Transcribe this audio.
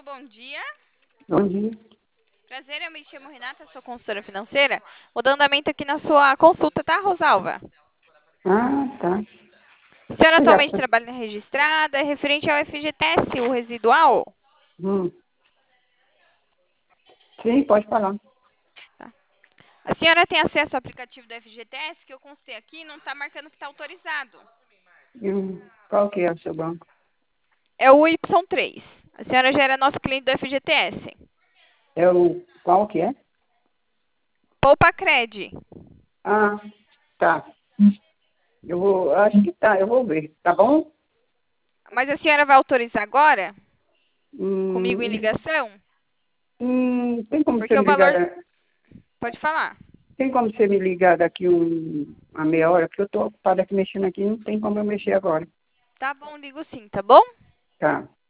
Alô, bom dia. Bom dia. Prazer, eu me chamo Renata, sou consultora financeira. Vou dar andamento aqui na sua consulta, tá, Rosalva? Ah, tá. A senhora Eu já. atualmente trabalha registrada, é referente ao FGTS, o residual? Hum. Sim, pode falar. Tá. A senhora tem acesso ao aplicativo do FGTS, que eu constei aqui, não está marcando que está autorizado. Qual que é o seu banco? É o Y3. A senhora já era nosso cliente do FGTS. É o. Qual que é? Poupa Cred. Ah, tá. Eu vou. Acho que tá, eu vou ver. Tá bom? Mas a senhora vai autorizar agora? Comigo em Hum, ligação? tem como você Porque o me ligar. valor... Pode falar. Tem como você me ligar daqui uma meia hora? Porque eu tô ocupada aqui mexendo aqui, não tem como eu mexer agora. Tá bom, ligo sim, tá bom? Tá.